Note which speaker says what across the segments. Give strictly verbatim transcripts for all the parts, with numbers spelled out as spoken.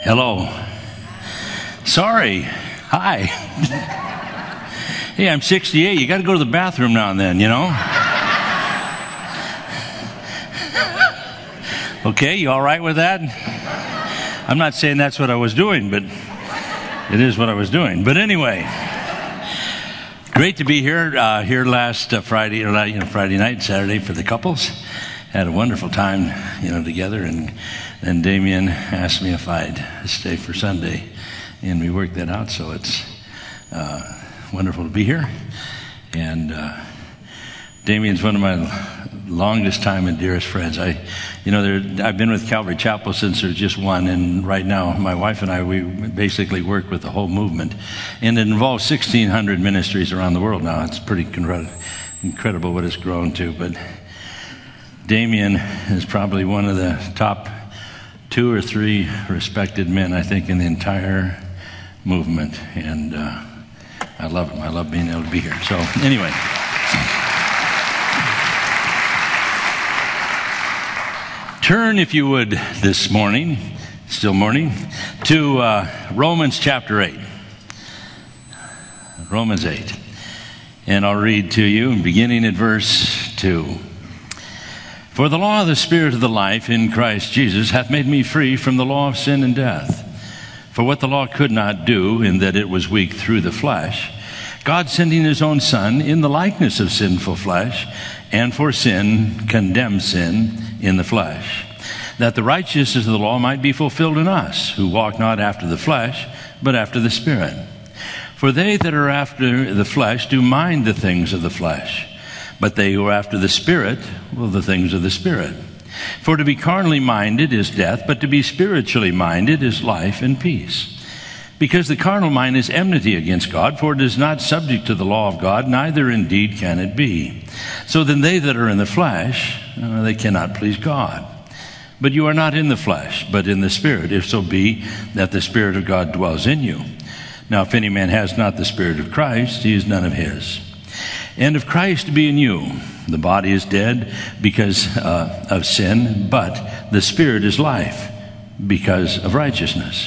Speaker 1: Hello. Sorry. Hi. Hey, I'm sixty-eight. You got to go to the bathroom now and then, you know? Okay, you all right with that? I'm not saying that's what I was doing, but it is what I was doing. But anyway, great to be here. Uh, here last uh, Friday, or you know, Friday night, Saturday for the couples. Had a wonderful time, you know, together. And then Damien asked me if I'd stay for Sunday, and we worked that out. So it's uh, wonderful to be here. And uh, Damien's one of my longest time and dearest friends. I, you know, there, I've been with Calvary Chapel since there's just one, and right now my wife and I, we basically work with the whole movement, and it involves sixteen hundred ministries around the world now. It's pretty incredible, incredible what it's grown to. But Damien is probably one of the top two or three respected men, I think, in the entire movement, and uh, I love him. I love being able to be here. So anyway. Turn, if you would, this morning, still morning, to uh, Romans chapter eight. Romans eight. And I'll read to you, beginning at verse two. For the law of the Spirit of the life in Christ Jesus hath made me free from the law of sin and death. For what the law could not do, in that it was weak through the flesh, God sending his own Son in the likeness of sinful flesh, and for sin condemned sin in the flesh, that the righteousness of the law might be fulfilled in us, who walk not after the flesh, but after the Spirit. For they that are after the flesh do mind the things of the flesh, but they who are after the Spirit, well, the things of the Spirit. For to be carnally minded is death, but to be spiritually minded is life and peace. Because the carnal mind is enmity against God, for it is not subject to the law of God, neither indeed can it be. So then they that are in the flesh, uh, they cannot please God. But you are not in the flesh, but in the Spirit, if so be that the Spirit of God dwells in you. Now if any man has not the Spirit of Christ, he is none of his. And if Christ be in you, the body is dead because uh, of sin, but the Spirit is life because of righteousness.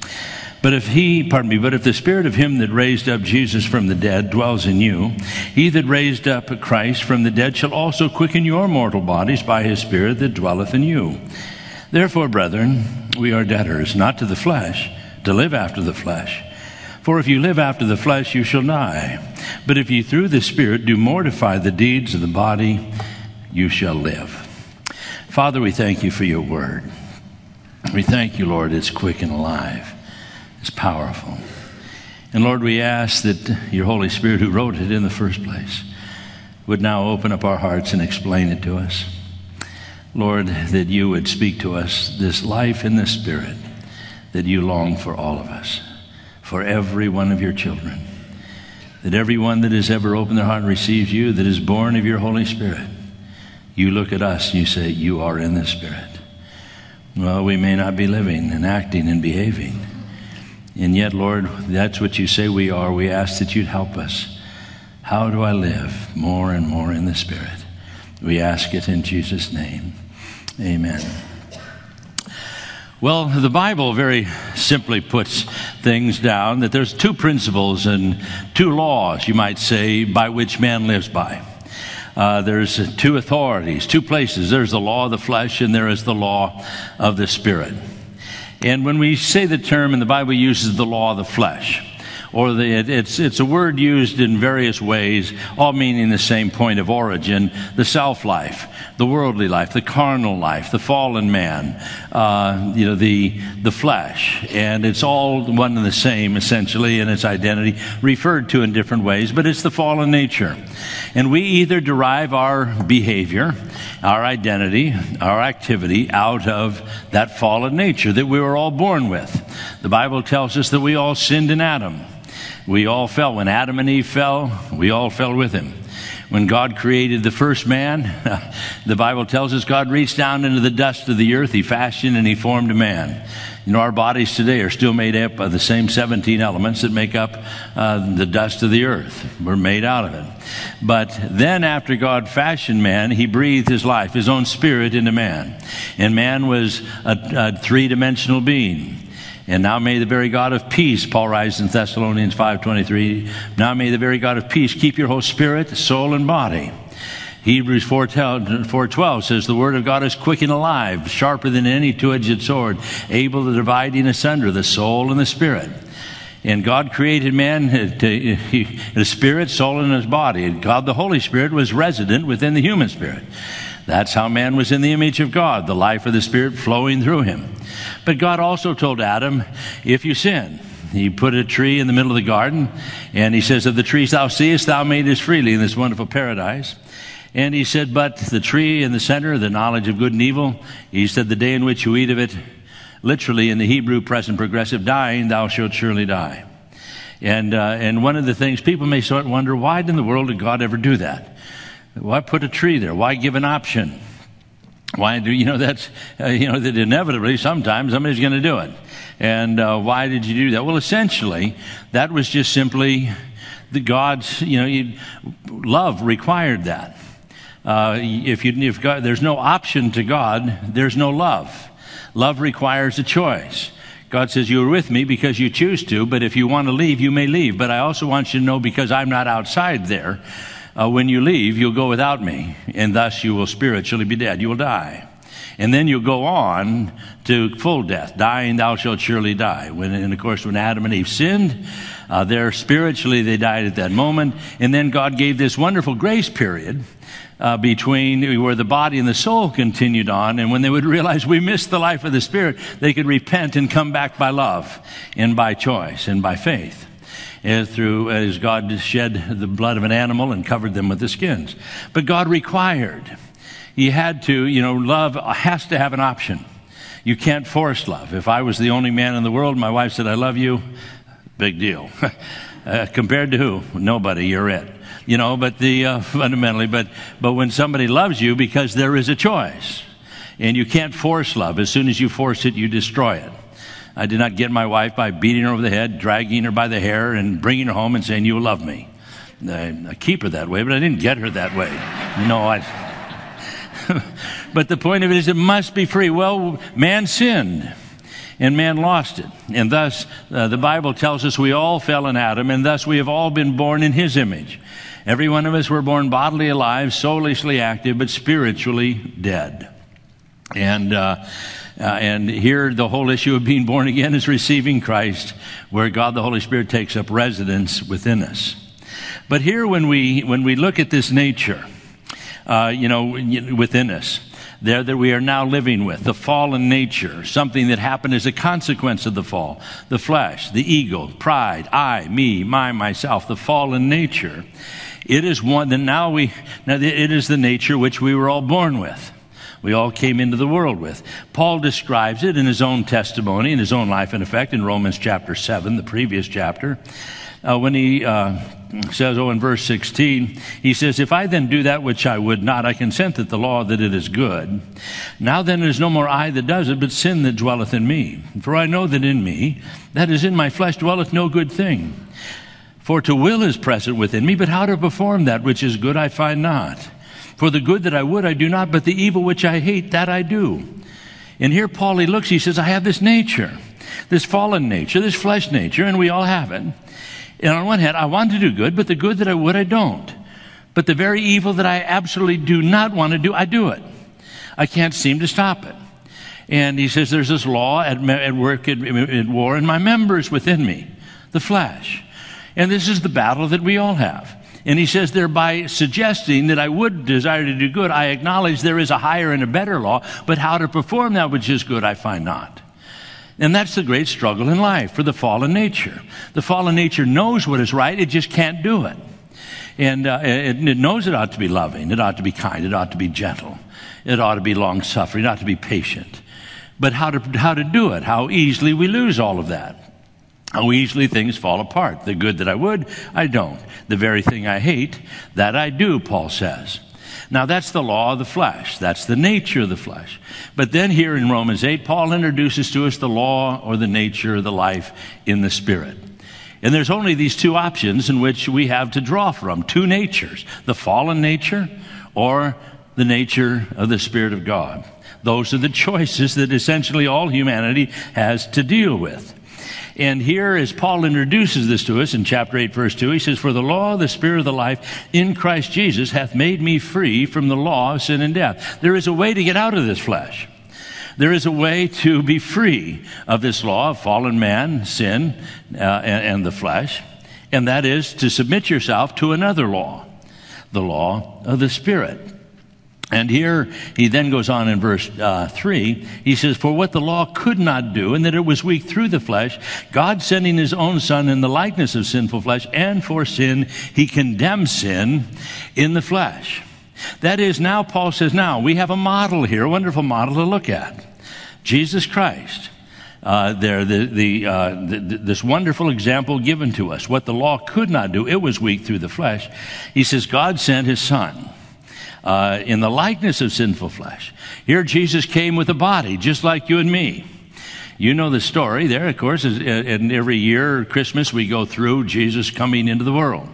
Speaker 1: But if he, pardon me, but if the Spirit of him that raised up Jesus from the dead dwells in you, he that raised up Christ from the dead shall also quicken your mortal bodies by his Spirit that dwelleth in you. Therefore, brethren, we are debtors, not to the flesh, to live after the flesh. For if you live after the flesh, you shall die. But if you through the Spirit do mortify the deeds of the body, you shall live. Father, we thank you for your word. We thank you, Lord, it's quick and alive. It's powerful. And Lord, we ask that your Holy Spirit, who wrote it in the first place, would now open up our hearts and explain it to us. Lord, that you would speak to us this life in the Spirit that you long for all of us, for every one of your children, that everyone that has ever opened their heart and receives you, that is born of your Holy Spirit, you look at us and you say, you are in the Spirit. Well, we may not be living and acting and behaving, and yet, Lord, that's what you say we are. We ask that you'd help us. How do I live more and more in the Spirit? We ask it in Jesus' name. Amen. Well, the Bible very simply puts things down that there's two principles and two laws, you might say, by which man lives by. Uh, there's two authorities, two places. There's the law of the flesh and there is the law of the Spirit. And when we say the term, and the Bible uses the law of the flesh, or the, it, it's, it's a word used in various ways, all meaning the same point of origin, the self-life, the worldly life, the carnal life, the fallen man, uh, you know, the, the flesh. And it's all one and the same, essentially, in its identity, referred to in different ways, but it's the fallen nature. And we either derive our behavior, our identity, our activity out of that fallen nature that we were all born with. The Bible tells us that we all sinned in Adam. We all fell. When Adam and Eve fell, we all fell with him. When God created the first man, the Bible tells us God reached down into the dust of the earth, he fashioned and he formed a man. You know, our bodies today are still made up of the same seventeen elements that make up uh, the dust of the earth. We're made out of it. But then after God fashioned man, he breathed his life, his own spirit into man. And man was a, a three-dimensional being. And now may the very God of peace, Paul writes in Thessalonians five twenty-three, now may the very God of peace keep your whole spirit, soul, and body. Hebrews four twelve says, the word of God is quick and alive, sharper than any two-edged sword, able to dividing asunder the soul and the spirit. And God created man, his spirit, soul, and his body. And God, the Holy Spirit, was resident within the human spirit. That's how man was in the image of God, the life of the Spirit flowing through him. But God also told Adam, if you sin, he put a tree in the middle of the garden, and he says, of the trees thou seest, thou madest freely in this wonderful paradise. And he said, but the tree in the center, the knowledge of good and evil, he said, the day in which you eat of it, literally in the Hebrew present progressive, dying, thou shalt surely die. And uh, and one of the things, people may sort of wonder, why in the world did God ever do that? Why put a tree there? Why give an option? Why do, you know, that's, uh, you know, that inevitably sometimes somebody's going to do it. And uh, why did you do that? Well, essentially, that was just simply the God's, you know, you, love required that. Uh, if you, if God, there's no option to God, there's no love. Love requires a choice. God says, you are with me because you choose to, but if you want to leave, you may leave. But I also want you to know, because I'm not outside there, Uh, when you leave, you'll go without me, and thus you will spiritually be dead. You will die. And then you'll go on to full death. Dying, thou shalt surely die. When, and of course, when Adam and Eve sinned, uh, there spiritually they died at that moment. And then God gave this wonderful grace period uh, between where the body and the soul continued on. And when they would realize we missed the life of the Spirit, they could repent and come back by love and by choice and by faith. As through as God shed the blood of an animal and covered them with the skins. But God required. He had to, you know, love has to have an option. You can't force love. If I was the only man in the world, my wife said, I love you, big deal. uh, compared to who? Nobody, you're it. You know, but the, uh, fundamentally, but, but when somebody loves you, because there is a choice. And you can't force love. As soon as you force it, you destroy it. I did not get my wife by beating her over the head, dragging her by the hair, and bringing her home and saying, you love me. I, I keep her that way, but I didn't get her that way. No, I... But the point of it is it must be free. Well, man sinned, and man lost it. And thus, uh, the Bible tells us we all fell in Adam, and thus we have all been born in his image. Every one of us were born bodily alive, soulishly active, but spiritually dead. And... Uh, Uh, and here the whole issue of being born again is receiving Christ, where God the Holy Spirit takes up residence within us. But here when we when we look at this nature, uh, you know, within us, there that we are now living with, the fallen nature, something that happened as a consequence of the fall, the flesh, the ego, pride, I, me, my, myself, the fallen nature. It is one that now we now it is the nature which we were all born with. We all came into the world with. Paul describes it in his own testimony, in his own life, in effect, in Romans chapter seven, the previous chapter, uh, when he uh, says, oh, in verse sixteen, he says, if I then do that which I would not, I consent that the law that it is good. Now then it is no more I that does it, but sin that dwelleth in me. For I know that in me, that is in my flesh, dwelleth no good thing. For to will is present within me, but how to perform that which is good I find not. For the good that I would, I do not, but the evil which I hate, that I do. And here Paul, he looks, he says, I have this nature, this fallen nature, this flesh nature, and we all have it. And on one hand, I want to do good, but the good that I would, I don't. But the very evil that I absolutely do not want to do, I do it. I can't seem to stop it. And he says, there's this law at, at work, at, at war in my members within me, the flesh. And this is the battle that we all have. And he says, thereby suggesting that I would desire to do good, I acknowledge there is a higher and a better law, but how to perform that which is good I find not. And that's the great struggle in life for the fallen nature. The fallen nature knows what is right, it just can't do it. And uh, it, it knows it ought to be loving, it ought to be kind, it ought to be gentle, it ought to be long-suffering, it ought to be patient. But how to, how to do it, how easily we lose all of that. How easily things fall apart. The good that I would, I don't. The very thing I hate, that I do, Paul says. Now that's the law of the flesh. That's the nature of the flesh. But then here in Romans eight, Paul introduces to us the law or the nature of the life in the Spirit. And there's only these two options in which we have to draw from. Two natures. The fallen nature or the nature of the Spirit of God. Those are the choices that essentially all humanity has to deal with. And here, as Paul introduces this to us in chapter eight, verse two, he says, "For the law of the Spirit of the life in Christ Jesus hath made me free from the law of sin and death." There is a way to get out of this flesh. There is a way to be free of this law of fallen man, sin, uh, and, and the flesh. And that is to submit yourself to another law, the law of the Spirit. And here he then goes on in verse uh, three. He says, "For what the law could not do, and that it was weak through the flesh, God sending his own Son in the likeness of sinful flesh, and for sin, he condemned sin in the flesh." That is, now Paul says, now we have a model here, a wonderful model to look at. Jesus Christ. Uh, there, the, the, uh, the, this wonderful example given to us. What the law could not do, it was weak through the flesh. He says, God sent his Son. Uh, in the likeness of sinful flesh. Here Jesus came with a body, just like you and me. You know the story there, of course, is, and every year, Christmas, we go through Jesus coming into the world.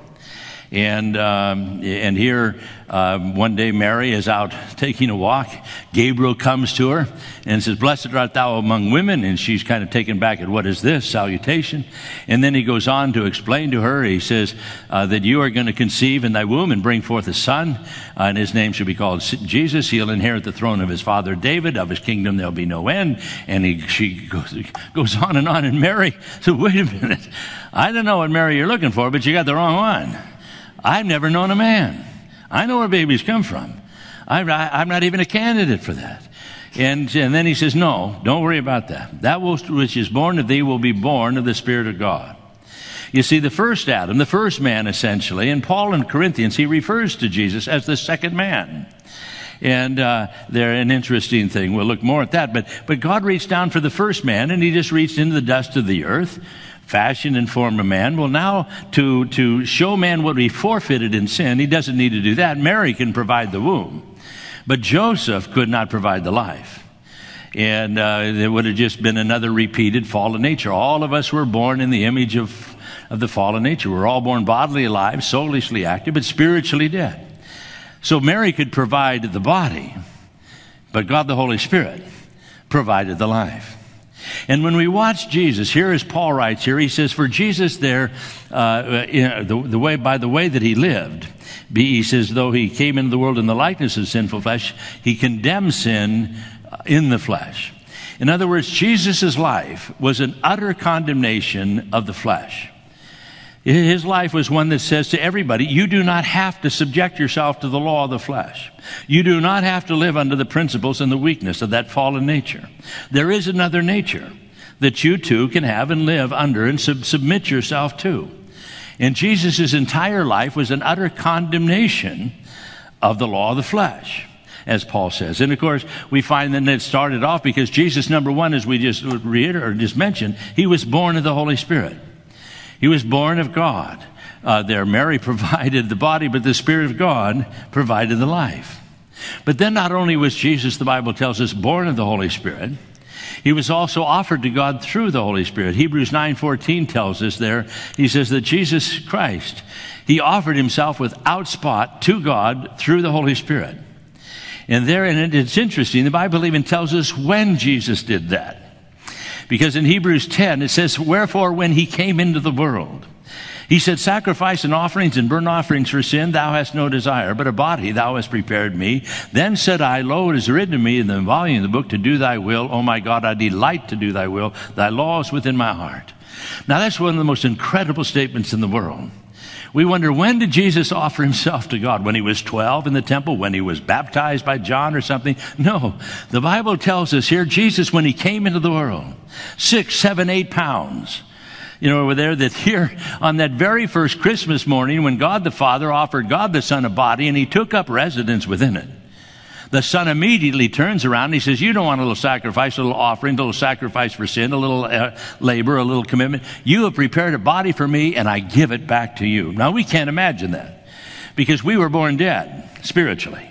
Speaker 1: And um, and here, uh, one day Mary is out taking a walk. Gabriel comes to her and says, "Blessed art thou among women." And she's kind of taken back at, what is this? Salutation. And then he goes on to explain to her, he says, uh, that you are going to conceive in thy womb and bring forth a son, uh, and his name shall be called Jesus. He'll inherit the throne of his father David. Of his kingdom there'll be no end. And he, she goes, goes on and on. And Mary said, "Wait a minute. I don't know what Mary you're looking for, but you got the wrong one. I've never known a man. I know where babies come from. I'm not, I'm not even a candidate for that." And, and then he says, "No, don't worry about that. That which is born of thee will be born of the Spirit of God." You see, the first Adam, the first man essentially, and Paul in Corinthians, he refers to Jesus as the second man. And uh, they're an interesting thing. We'll look more at that. But, but God reached down for the first man, and he just reached into the dust of the earth, fashioned and formed a man. Well, now to, to show man what he forfeited in sin, he doesn't need to do that. Mary can provide the womb. But Joseph could not provide the life. And uh, there would have just been another repeated fallen nature. All of us were born in the image of, of the fallen nature. We're all born bodily alive, soulishly active, but spiritually dead. So Mary could provide the body, but God the Holy Spirit provided the life. And when we watch Jesus, here as Paul writes here, he says, "For Jesus there, uh, in the, the way by the way that he lived, he says, though he came into the world in the likeness of sinful flesh, he condemned sin in the flesh." In other words, Jesus' life was an utter condemnation of the flesh. His life was one that says to everybody, you do not have to subject yourself to the law of the flesh. You do not have to live under the principles and the weakness of that fallen nature. There is another nature that you too can have and live under and sub- submit yourself to. And Jesus' entire life was an utter condemnation of the law of the flesh, as Paul says. And of course, we find that it started off because Jesus, number one, as we just reiterated or just mentioned, he was born of the Holy Spirit. He was born of God. Uh, there, Mary provided the body, but the Spirit of God provided the life. But then not only was Jesus, the Bible tells us, born of the Holy Spirit, he was also offered to God through the Holy Spirit. Hebrews nine fourteen tells us there, he says that Jesus Christ, he offered himself without spot to God through the Holy Spirit. And there, and it's interesting, the Bible even tells us when Jesus did that. Because in Hebrews ten, it says, "Wherefore when he came into the world, he said, sacrifice and offerings and burnt offerings for sin thou hast no desire, but a body thou hast prepared me. Then said I, Lo, it is written to me in the volume of the book to do thy will. O my God, I delight to do thy will. Thy law is within my heart." Now that's one of the most incredible statements in the world. We wonder, when did Jesus offer himself to God? When he was twelve in the temple? When he was baptized by John or something? No. The Bible tells us here, Jesus, when he came into the world, six, seven, eight pounds, you know, over there, that here on that very first Christmas morning, when God the Father offered God the Son a body and he took up residence within it, the Son immediately turns around and he says, you don't want a little sacrifice, a little offering, a little sacrifice for sin, a little uh, labor, a little commitment. You have prepared a body for me and I give it back to you. Now we can't imagine that because we were born dead spiritually.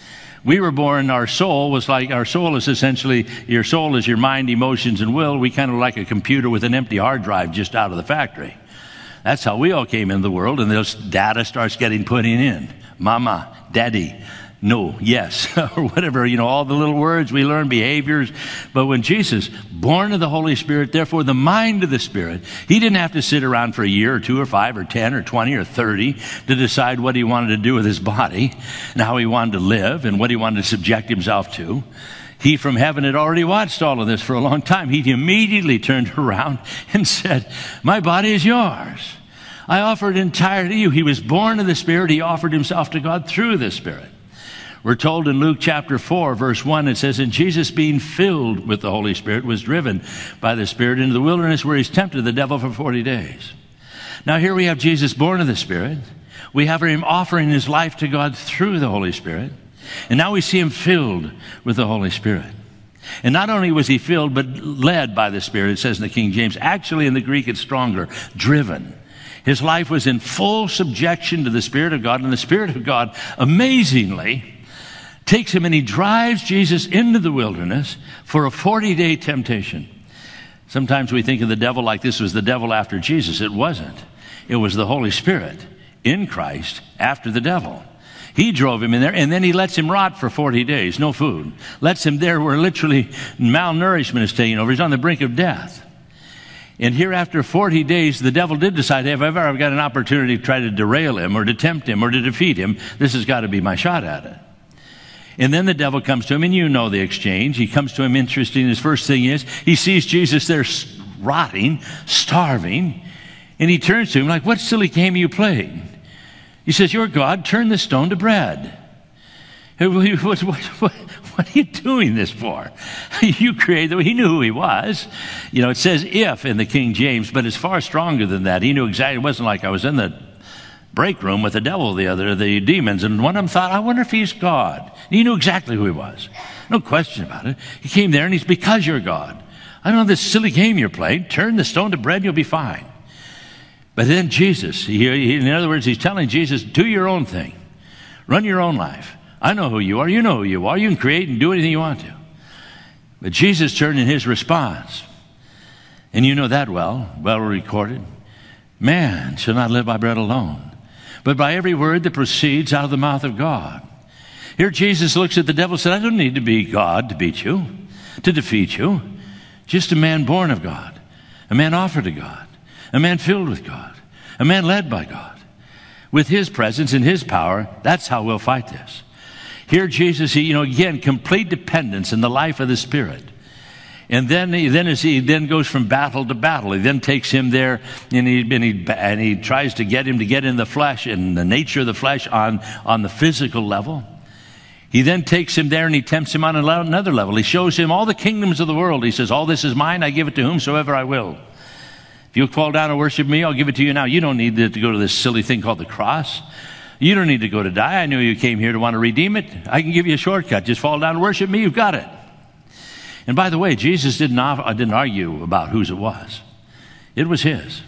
Speaker 1: We were born, our soul was like, our soul is essentially, your soul is your mind, emotions, and will. We kind of like a computer with an empty hard drive just out of the factory. That's how we all came into the world, and this data starts getting put in. Mama, daddy, no, yes, or whatever, you know, all the little words we learn, behaviors. But when Jesus, born of the Holy Spirit, therefore the mind of the Spirit, he didn't have to sit around for a year or two or five or ten or twenty or thirty to decide what he wanted to do with his body and how he wanted to live and what he wanted to subject himself to. He from heaven had already watched all of this for a long time. He immediately turned around and said, my body is yours. I offer it entirely to you. He was born of the Spirit. He offered himself to God through the Spirit. We're told in Luke chapter four, verse one, it says, and Jesus being filled with the Holy Spirit was driven by the Spirit into the wilderness where he's tempted the devil for forty days. Now here we have Jesus born of the Spirit. We have him offering his life to God through the Holy Spirit. And now we see him filled with the Holy Spirit. And not only was he filled, but led by the Spirit, it says in the King James. Actually in the Greek it's stronger, driven. His life was in full subjection to the Spirit of God, and the Spirit of God, amazingly, takes him and he drives Jesus into the wilderness for a forty-day temptation. Sometimes we think of the devil like this was the devil after Jesus. It wasn't. It was the Holy Spirit in Christ after the devil. He drove him in there, and then he lets him rot for forty days, no food. Lets him there where literally malnourishment is taking over. He's on the brink of death. And here after forty days, the devil did decide, hey, if ever I've got an opportunity to try to derail him or to tempt him or to defeat him, this has got to be my shot at it. And then the devil comes to him, and you know the exchange. He comes to him interesting. His first thing is, he sees Jesus there rotting, starving, and he turns to him like, what silly game are you playing? He says, you're God, turn the stone to bread. What, what, what, what are you doing this for? You created, he knew who he was. You know, it says if in the King James, but it's far stronger than that. He knew exactly, it wasn't like I was in the break room with the devil, the other, the demons, and one of them thought, I wonder if he's God. And he knew exactly who he was. No question about it. He came there and he's, because you're God. I don't know this silly game you're playing. Turn the stone to bread, you'll be fine. But then Jesus, he, he, in other words, he's telling Jesus, do your own thing. Run your own life. I know who you are. You know who you are. You can create and do anything you want to. But Jesus turned in his response. And you know that well, well recorded. Man shall not live by bread alone, but by every word that proceeds out of the mouth of God. Here Jesus looks at the devil and said, I don't need to be God to beat you, to defeat you. Just a man born of God, a man offered to God, a man filled with God, a man led by God. With his presence and his power, that's how we'll fight this. Here Jesus, he, you know, again, complete dependence in the life of the Spirit. And then he, then as he then goes from battle to battle, he then takes him there and he, and he, and he tries to get him to get in the flesh and the nature of the flesh on, on the physical level. He then takes him there and he tempts him on another level. He shows him all the kingdoms of the world. He says, all this is mine. I give it to whomsoever I will. If you'll fall down and worship me, I'll give it to you now. You don't need to go to this silly thing called the cross. You don't need to go to die. I knew you came here to want to redeem it. I can give you a shortcut. Just fall down and worship me. You've got it. And by the way, Jesus didn't, didn't argue about whose it was. It was his.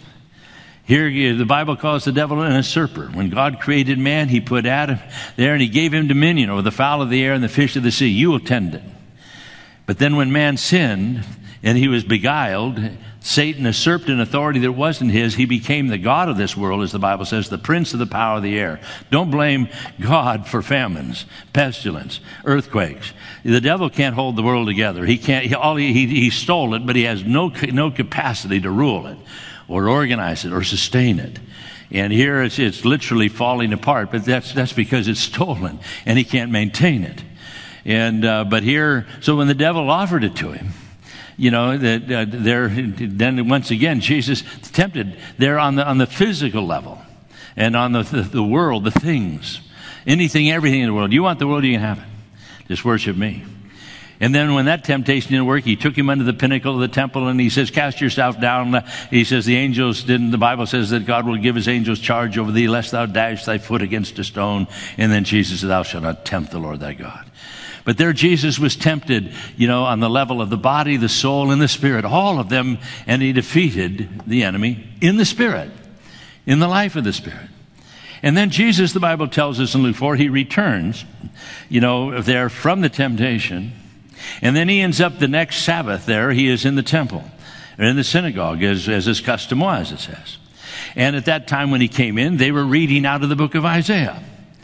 Speaker 1: Here, the Bible calls the devil an usurper. When God created man, he put Adam there and he gave him dominion over the fowl of the air and the fish of the sea. You will tend it. But then when man sinned and he was beguiled, Satan usurped an authority that wasn't his. He became the god of this world, as the Bible says, the prince of the power of the air. Don't blame God for famines, pestilence, earthquakes. The devil can't hold the world together. He can't. He, all he, he, he stole it, but he has no no capacity to rule it, or organize it, or sustain it. And here it's, it's literally falling apart. But that's that's because it's stolen, and he can't maintain it. And uh, but here, so when the devil offered it to him, you know, that uh, there, then once again, Jesus tempted there on the on the physical level and on the, the the world, the things, anything, everything in the world. You want the world, you can have it. Just worship me. And then when that temptation didn't work, he took him under the pinnacle of the temple and he says, cast yourself down. He says, the angels didn't, the Bible says that God will give his angels charge over thee, lest thou dash thy foot against a stone. And then Jesus said, thou shalt not tempt the Lord thy God. But there Jesus was tempted, you know, on the level of the body, the soul, and the spirit, all of them, and he defeated the enemy in the spirit, in the life of the Spirit. And then Jesus, the Bible tells us in Luke four, he returns, you know, there from the temptation, and then he ends up the next Sabbath there, he is in the temple, or in the synagogue, as, as his custom was, it says. And at that time when he came in, they were reading out of the book of Isaiah.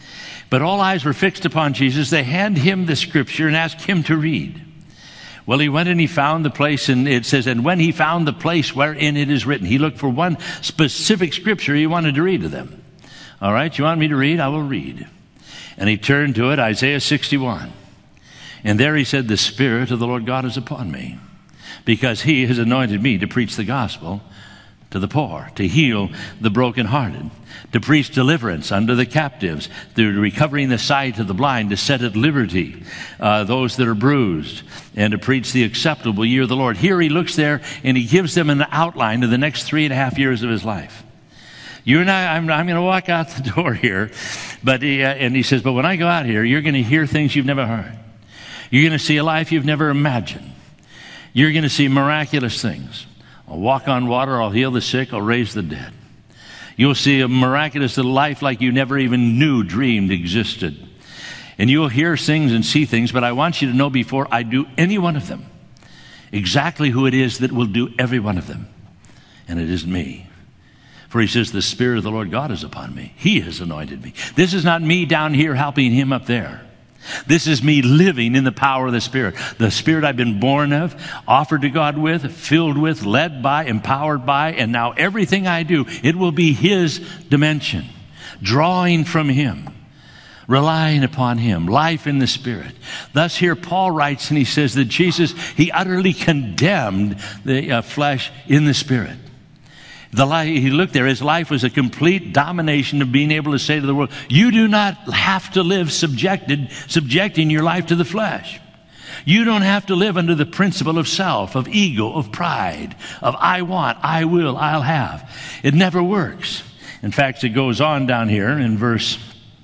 Speaker 1: But all eyes were fixed upon Jesus. They hand him the scripture and asked him to read. Well, he went and he found the place, and it says, and when he found the place wherein it is written, he looked for one specific scripture he wanted to read to them. All right, you want me to read? I will read. And he turned to it, Isaiah sixty-one. And there he said, the Spirit of the Lord God is upon me, because he has anointed me to preach the gospel to the poor, to heal the brokenhearted, to preach deliverance unto the captives, to recovering the sight of the blind, to set at liberty uh, those that are bruised, and to preach the acceptable year of the Lord. Here he looks there and he gives them an outline of the next three and a half years of his life. You and I, I'm, I'm going to walk out the door here, but he, uh, and he says, but when I go out here, you're going to hear things you've never heard. You're going to see a life you've never imagined. You're going to see miraculous things. I'll walk on water, I'll heal the sick, I'll raise the dead. You'll see a miraculous life like you never even knew, dreamed existed. And you'll hear things and see things, but I want you to know before I do any one of them, exactly who it is that will do every one of them. And it is me. For he says, the Spirit of the Lord God is upon me. He has anointed me. This is not me down here helping him up there. This is me living in the power of the Spirit. The Spirit I've been born of, offered to God with, filled with, led by, empowered by, and now everything I do, it will be his dimension. Drawing from him. Relying upon him. Life in the Spirit. Thus here Paul writes and he says that Jesus, he utterly condemned the uh, flesh in the Spirit. The life, he looked there, his life was a complete domination of being able to say to the world, you do not have to live subjected, subjecting your life to the flesh. You don't have to live under the principle of self, of ego, of pride, of I want, I will, I'll have. It never works. In fact, it goes on down here in verse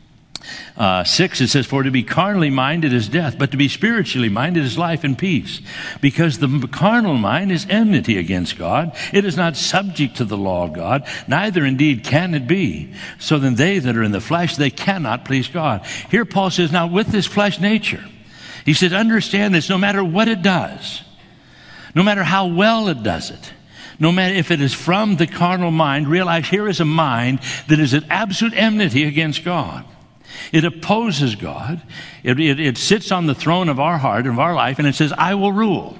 Speaker 1: Uh, six, it says, for to be carnally minded is death, but to be spiritually minded is life and peace. Because the carnal mind is enmity against God. It is not subject to the law of God, neither indeed can it be. So then they that are in the flesh, they cannot please God. Here Paul says, now with this flesh nature, he says, understand this, no matter what it does, no matter how well it does it, no matter if it is from the carnal mind, realize here is a mind that is at absolute enmity against God. It opposes God. It, it, it sits on the throne of our heart, of our life, and it says, I will rule.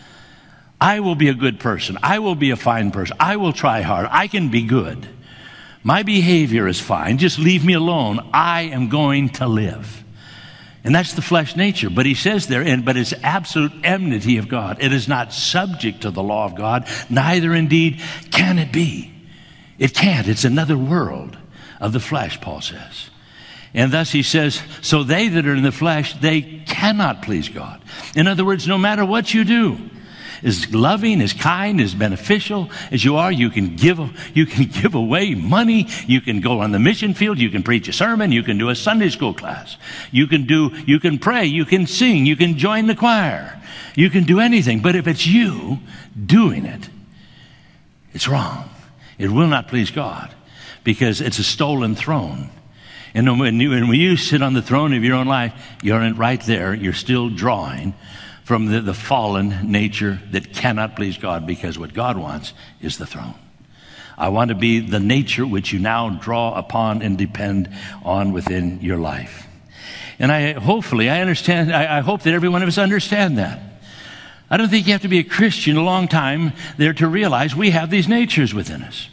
Speaker 1: I will be a good person. I will be a fine person. I will try hard. I can be good. My behavior is fine. Just leave me alone. I am going to live. And that's the flesh nature. But he says there, and, but it's absolute enmity of God. It is not subject to the law of God. Neither indeed can it be. It can't. It's another world of the flesh, Paul says. And thus he says, so they that are in the flesh, they cannot please God. In other words, no matter what you do, as loving, as kind, as beneficial as you are, you can give, you can give away money, you can go on the mission field, you can preach a sermon, you can do a Sunday school class, you can do, you can pray, you can sing, you can join the choir, you can do anything. But if it's you doing it, it's wrong. It will not please God because it's a stolen throne. And when you, when you sit on the throne of your own life, you're in right there. You're still drawing from the, the fallen nature that cannot please God, because what God wants is the throne. I want to be the nature which you now draw upon and depend on within your life. And I hopefully, I understand, I, I hope that every one of us understand that. I don't think you have to be a Christian a long time there to realize we have these natures within us.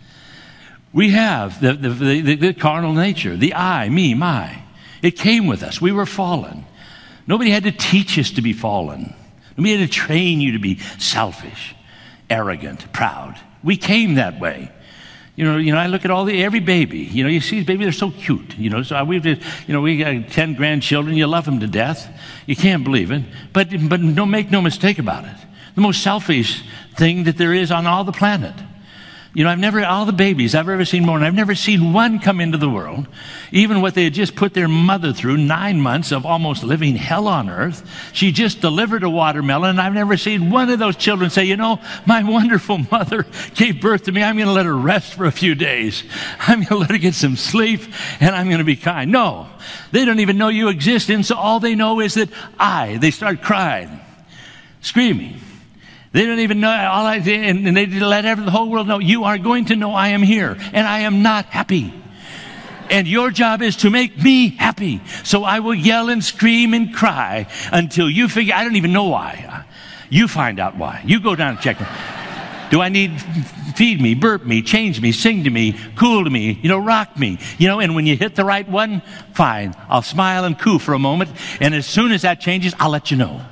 Speaker 1: We have the, the, the, the carnal nature, the I, me, my. It came with us. We were fallen. Nobody had to teach us to be fallen. Nobody had to train you to be selfish, arrogant, proud. We came that way. You know, you know, I look at all the, every baby, you know, you see baby, they're so cute, you know, so we've, you know, we got ten grandchildren, you love them to death. You can't believe it. But, but don't make no mistake about it. The most selfish thing that there is on all the planet. You know, I've never, all the babies I've ever seen born, I've never seen one come into the world, even what they had just put their mother through, nine months of almost living hell on earth. She just delivered a watermelon, and I've never seen one of those children say, you know, my wonderful mother gave birth to me. I'm going to let her rest for a few days. I'm going to let her get some sleep, and I'm going to be kind. No, they don't even know you exist, and so all they know is that I, they start crying, screaming. They don't even know, all I did, and they let every, the whole world know, you are going to know I am here, and I am not happy. And your job is to make me happy. So I will yell and scream and cry until you figure, I don't even know why. You find out why. You go down and check. Do I need feed me, burp me, change me, sing to me, cool to me, you know, rock me, you know, and when you hit the right one, fine. I'll smile and coo for a moment. And as soon as that changes, I'll let you know.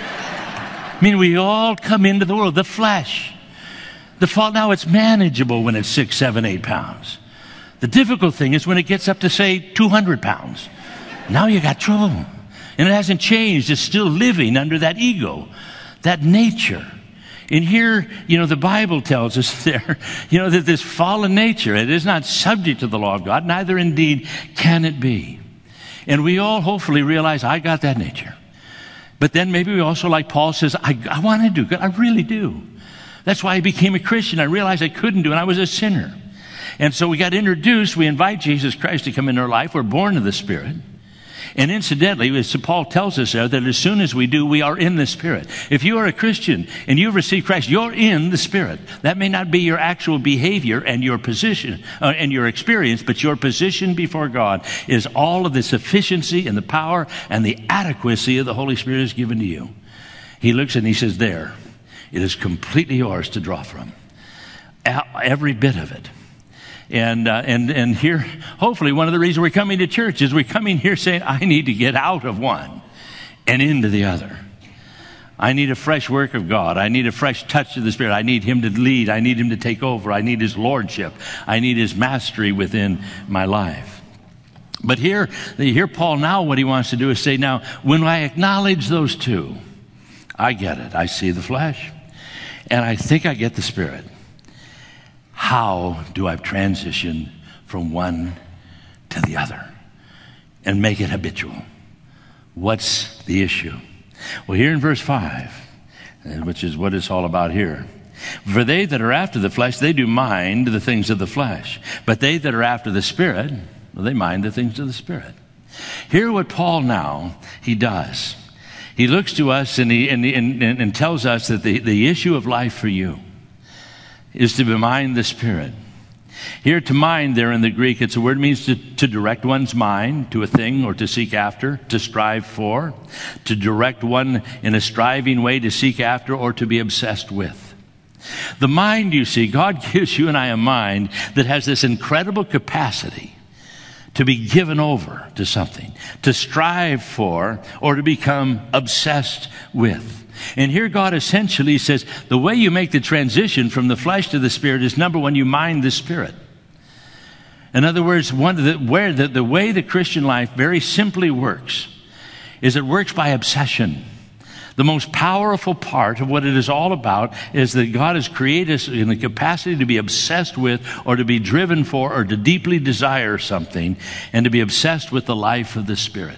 Speaker 1: I mean, we all come into the world, the flesh. The fall, now it's manageable when it's six, seven, eight pounds. The difficult thing is when it gets up to, say, two hundred pounds. Now you got trouble. And it hasn't changed. It's still living under that ego, that nature. And here, you know, the Bible tells us there, you know, that this fallen nature, it is not subject to the law of God, neither indeed can it be. And we all hopefully realize, I got that nature. But then maybe we also, like Paul says, I, I want to do good. I really do. That's why I became a Christian. I realized I couldn't do it. I was a sinner. And so we got introduced. We invite Jesus Christ to come into our life. We're born of the Spirit. And incidentally, as Paul tells us there, that as soon as we do, we are in the Spirit. If you are a Christian and you've received Christ, you're in the Spirit. That may not be your actual behavior and your position uh, and your experience, but your position before God is all of the sufficiency and the power and the adequacy of the Holy Spirit is given to you. He looks and he says, there, it is completely yours to draw from. Every bit of it. And, uh, and, and here, hopefully one of the reasons we're coming to church is we're coming here saying, I need to get out of one and into the other. I need a fresh work of God. I need a fresh touch of the Spirit. I need Him to lead. I need Him to take over. I need His lordship. I need His mastery within my life. But here, here Paul now, what he wants to do is say, now, when I acknowledge those two, I get it. I see the flesh, and I think I get the Spirit. How do I transition from one to the other and make it habitual? What's the issue? Well, here in verse five, which is what it's all about here. For they that are after the flesh, they do mind the things of the flesh. But they that are after the Spirit, well, they mind the things of the Spirit. Hear what Paul now, he does. He looks to us and, he, and, and, and tells us that the, the issue of life for you is to mind the Spirit. Here, to mind there in the Greek, it's a word that means to, to direct one's mind to a thing or to seek after, to strive for, to direct one in a striving way to seek after or to be obsessed with. The mind, you see, God gives you and I a mind that has this incredible capacity to be given over to something, to strive for, or to become obsessed with. And here God essentially says, the way you make the transition from the flesh to the Spirit is, number one, you mind the Spirit. In other words, one of the, where the, the way the Christian life very simply works is it works by obsession. The most powerful part of what it is all about is that God has created us in the capacity to be obsessed with or to be driven for or to deeply desire something and to be obsessed with the life of the Spirit.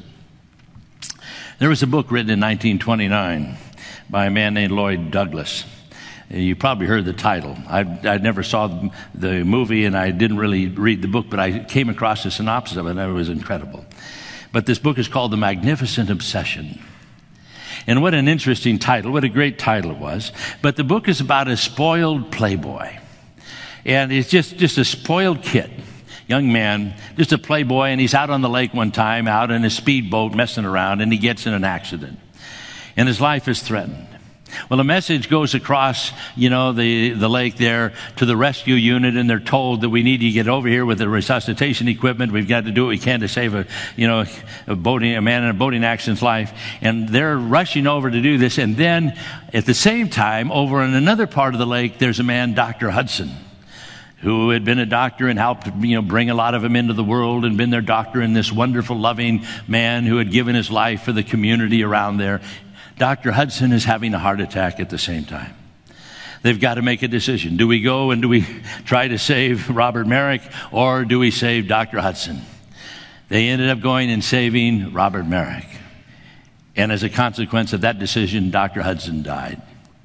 Speaker 1: There was a book written in nineteen twenty-nine by a man named Lloyd Douglas. You probably heard the title. I, I never saw the movie and I didn't really read the book, but I came across the synopsis of it and it was incredible. But this book is called The Magnificent Obsession. And what an interesting title, what a great title it was. But the book is about a spoiled playboy. And it's just, just a spoiled kid, young man, just a playboy, and he's out on the lake one time, out in a speedboat messing around, and he gets in an accident. And his life is threatened. Well, a message goes across, you know, the, the lake there to the rescue unit, and they're told that we need to get over here with the resuscitation equipment. We've got to do what we can to save a, you know, a boating, a man in a boating accident's life. And they're rushing over to do this. And then at the same time, over in another part of the lake, there's a man, Doctor Hudson, who had been a doctor and helped, you know, bring a lot of them into the world and been their doctor, and this wonderful, loving man who had given his life for the community around there. Doctor Hudson is having a heart attack at the same time. They've got to make a decision. Do we go and do we try to save Robert Merrick, or do we save Doctor Hudson? They ended up going and saving Robert Merrick. And as a consequence of that decision, Doctor Hudson died.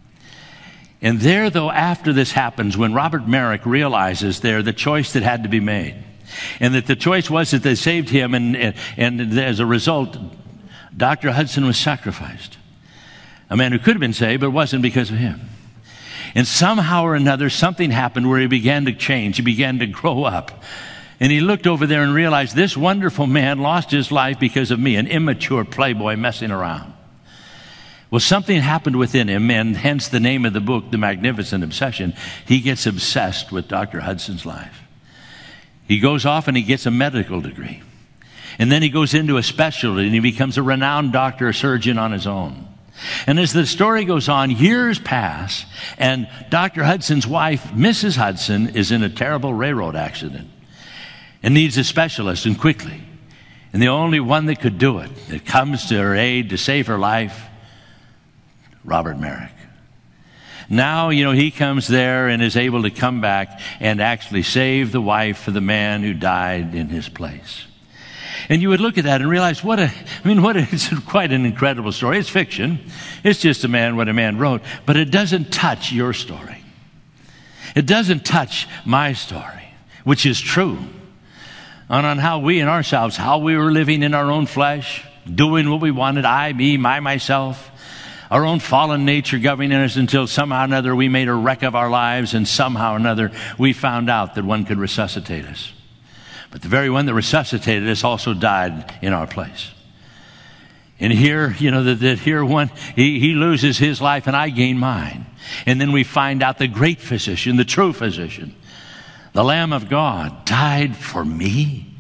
Speaker 1: And there, though, after this happens, when Robert Merrick realizes there the choice that had to be made, and that the choice was that they saved him, and, and, and as a result, Doctor Hudson was sacrificed. A man who could have been saved, but it wasn't because of him. And somehow or another, something happened where he began to change. He began to grow up. And he looked over there and realized this wonderful man lost his life because of me, an immature playboy messing around. Well, something happened within him, and hence the name of the book, The Magnificent Obsession. He gets obsessed with Doctor Hudson's life. He goes off and he gets a medical degree. And then he goes into a specialty and he becomes a renowned doctor, a surgeon on his own. And as the story goes on, years pass, and Doctor Hudson's wife, Missus Hudson, is in a terrible railroad accident and needs a specialist, and quickly. And the only one that could do it, that comes to her aid to save her life, Robert Merrick. Now, you know, he comes there and is able to come back and actually save the wife of the man who died in his place. And you would look at that and realize what a, I mean, what a, it's quite an incredible story. It's fiction. It's just a man, what a man wrote. But it doesn't touch your story. It doesn't touch my story, which is true. And on how we in ourselves, how we were living in our own flesh, doing what we wanted, I, me, my, myself, our own fallen nature governing us until somehow or another we made a wreck of our lives, and somehow or another we found out that one could resuscitate us. But the very one that resuscitated us also died in our place. And here, you know, that, that here one, he, he loses his life and I gain mine. And then we find out the great physician, the true physician, the Lamb of God, died for me,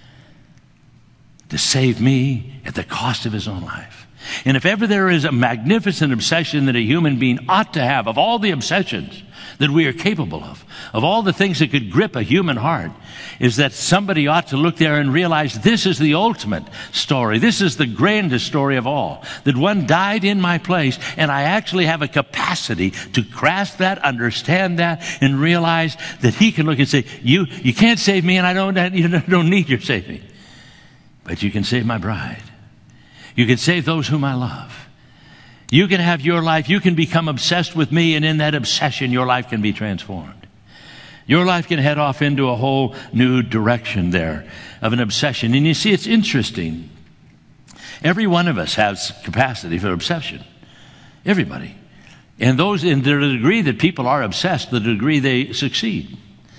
Speaker 1: to save me at the cost of his own life. And if ever there is a magnificent obsession that a human being ought to have, of all the obsessions that we are capable of, of all the things that could grip a human heart, is that somebody ought to look there and realize this is the ultimate story. This is the grandest story of all. That one died in my place, and I actually have a capacity to grasp that, understand that, and realize that he can look and say, you, you can't save me, and I don't, you don't need your saving. But you can save my bride. You can save those whom I love. You can have your life. You can become obsessed with me, and in that obsession, your life can be transformed. Your life can head off into a whole new direction there of an obsession. And you see, it's interesting. Every one of us has capacity for obsession. Everybody. And those, in the degree that people are obsessed, the degree they succeed.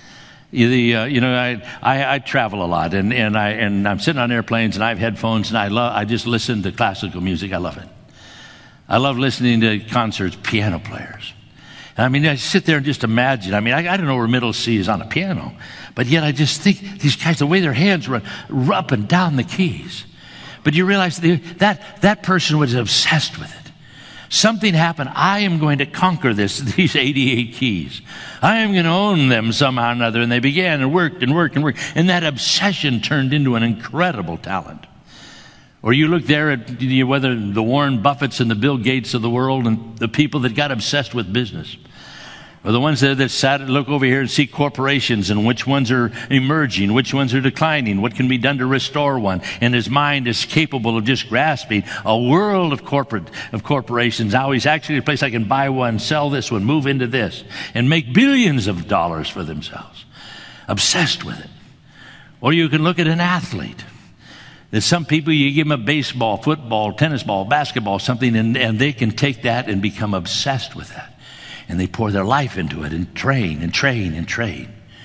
Speaker 1: The, uh, you know, I, I, I travel a lot, and, and, I, and I'm sitting on airplanes, and I have headphones, and I, love, I just listen to classical music. I love it. I love listening to concerts, piano players. I mean, I sit there and just imagine. I mean, I, I don't know where middle C is on a piano, but yet I just think these guys, the way their hands run up and down the keys. But you realize that that, that person was obsessed with it. Something happened. I am going to conquer this, these eighty-eight keys. I am going to own them somehow or another. And they began and worked and worked and worked. And that obsession turned into an incredible talent. Or you look there at whether the Warren Buffetts and the Bill Gates of the world and the people that got obsessed with business. Or the ones that, that sat and look over here and see corporations and which ones are emerging, which ones are declining, what can be done to restore one. And his mind is capable of just grasping a world of corporate of corporations. Now he's actually a place I can buy one, sell this one, move into this, and make billions of dollars for themselves. Obsessed with it. Or you can look at an athlete. There's some people, you give them a baseball, football, tennis ball, basketball, something, and, and they can take that and become obsessed with that. And they pour their life into it and train and train and train.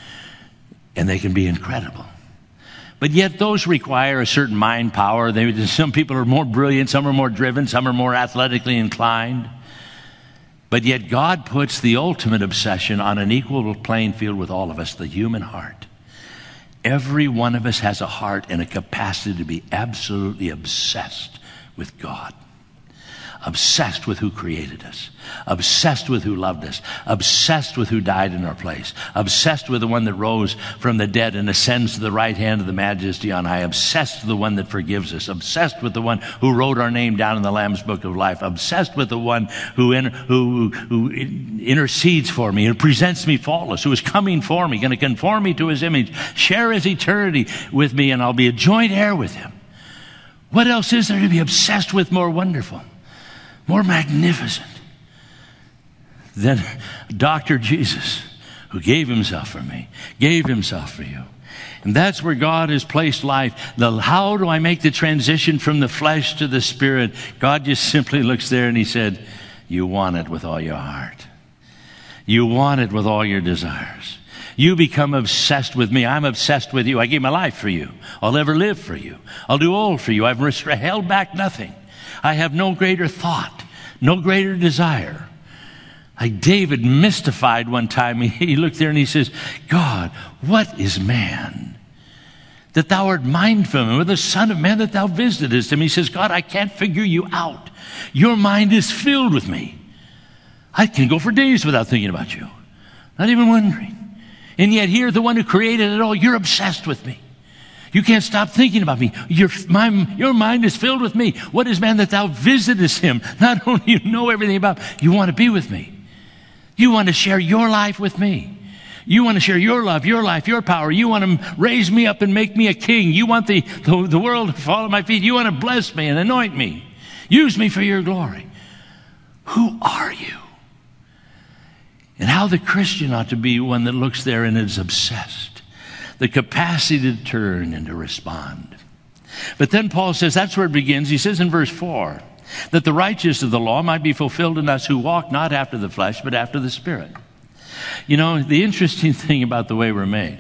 Speaker 1: And they can be incredible. But yet those require a certain mind power. They, some people are more brilliant, some are more driven, some are more athletically inclined. But yet God puts the ultimate obsession on an equal playing field with all of us, the human heart. Every one of us has a heart and a capacity to be absolutely obsessed with God. Obsessed with who created us. Obsessed with who loved us. Obsessed with who died in our place. Obsessed with the one that rose from the dead and ascends to the right hand of the Majesty on high. Obsessed with the one that forgives us. Obsessed with the one who wrote our name down in the Lamb's Book of Life. Obsessed with the one who, in, who, who intercedes for me and presents me faultless, who is coming for me, going to conform me to his image, share his eternity with me, and I'll be a joint heir with him. What else is there to be obsessed with more wonderful? More magnificent than Doctor Jesus, who gave himself for me, gave himself for you. And that's where God has placed life. The, how do I make the transition from the flesh to the spirit? God just simply looks there and he said, you want it with all your heart. You want it with all your desires. You become obsessed with me. I'm obsessed with you. I gave my life for you. I'll ever live for you. I'll do all for you. I've restra- held back nothing. I have no greater thought, no greater desire. Like David, mystified one time, he looked there and he says, God, what is man that thou art mindful of him, or the son of man that thou visitest him? He says, God, I can't figure you out. Your mind is filled with me. I can go for days without thinking about you, not even wondering. And yet here, the one who created it all, you're obsessed with me. You can't stop thinking about me. Your, my, your mind is filled with me. What is man that thou visitest him? Not only you know everything about, you want to be with me. You want to share your life with me. You want to share your love, your life, your power. You want to raise me up and make me a king. You want the, the, the world to fall at my feet. You want to bless me and anoint me. Use me for your glory. Who are you? And how the Christian ought to be one that looks there and is obsessed. The capacity to turn and to respond. But then Paul says, that's where it begins. He says in verse four, that the righteousness of the law might be fulfilled in us who walk not after the flesh, but after the Spirit. You know, the interesting thing about the way we're made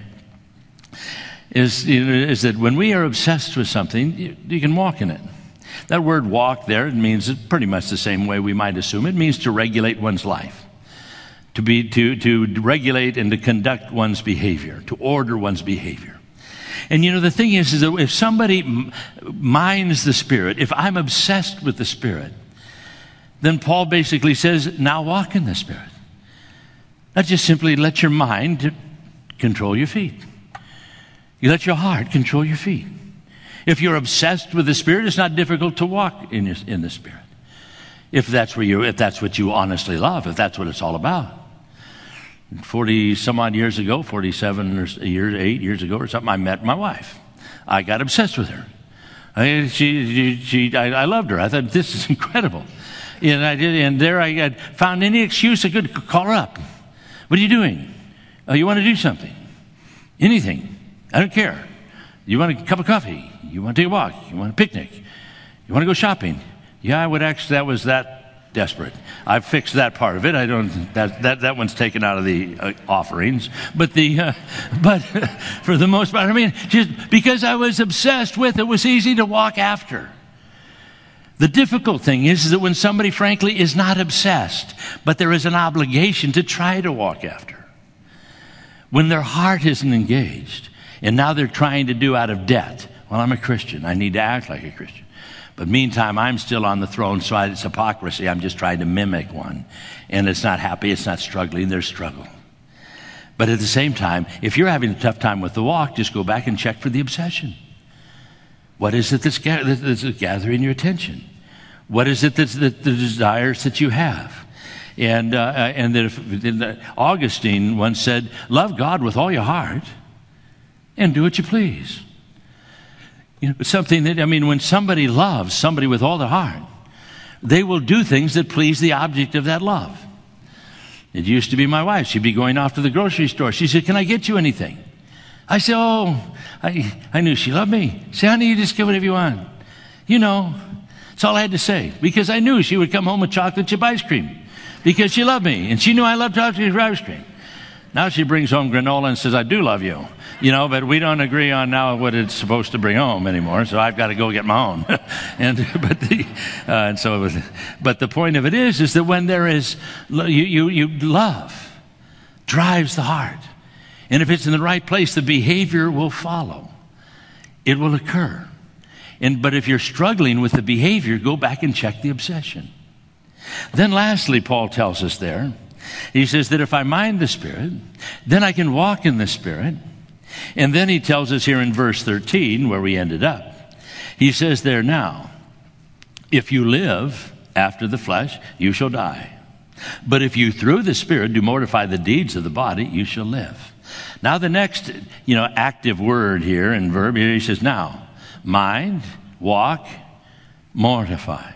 Speaker 1: is, you know, is that when we are obsessed with something, you, you can walk in it. That word walk there, it means pretty much the same way we might assume. It means to regulate one's life. To be to to regulate and to conduct one's behavior, to order one's behavior. And you know, the thing is, is that if somebody m- minds the Spirit, if I'm obsessed with the Spirit, then Paul basically says, now walk in the Spirit. Not just simply let your mind control your feet. You let your heart control your feet. If you're obsessed with the Spirit, it's not difficult to walk in, your, in the Spirit. If that's where you, if that's what you honestly love, if that's what it's all about. Forty some odd years ago, forty-seven or years, eight years ago or something, I met my wife. I got obsessed with her. I, she, she, she I, I loved her. I thought, this is incredible. And I did, and there I had found any excuse I could call her up. What are you doing? Oh, you want to do something? Anything? I don't care. You want a cup of coffee? You want to take a walk? You want a picnic? You want to go shopping? Yeah, I would actually. That was that. Desperate. I've fixed that part of it. I don't. That that that one's taken out of the uh, offerings. But the uh, but for the most part, I mean, just because I was obsessed with it, was easy to walk after. The difficult thing is, is that when somebody, frankly, is not obsessed, but there is an obligation to try to walk after. When their heart isn't engaged, and now they're trying to do out of debt. Well, I'm a Christian. I need to act like a Christian. But meantime, I'm still on the throne, so it's hypocrisy. I'm just trying to mimic one. And it's not happy, it's not struggling, there's struggle. But at the same time, if you're having a tough time with the walk, just go back and check for the obsession. What is it that's, that's gathering your attention? What is it that's the, the desires that you have? And, uh, and that if, Augustine once said, love God with all your heart and do what you please. You know, something that, I mean, when somebody loves somebody with all their heart, they will do things that please the object of that love. It used to be my wife. She'd be going off to the grocery store. She said, can I get you anything? I said, oh, I, I knew she loved me. Say, honey, you just get whatever you want. You know, that's all I had to say. Because I knew she would come home with chocolate chip ice cream. Because she loved me. And she knew I loved chocolate chip ice cream. Now she brings home granola and says, I do love you. You know, but we don't agree on now what it's supposed to bring home anymore, so I've got to go get my own. and but the uh, and so, it was, but the point of it is, is that when there is you, you you love drives the heart, and if it's in the right place, the behavior will follow. It will occur. And but if you're struggling with the behavior, go back and check the obsession. Then, lastly, Paul tells us there, he says that if I mind the Spirit, then I can walk in the Spirit. And then he tells us here in verse thirteen, where we ended up, he says there, now, if you live after the flesh, you shall die. But if you through the Spirit do mortify the deeds of the body, you shall live. Now the next, you know, active word here and verb here, he says, now, mind, walk, mortify.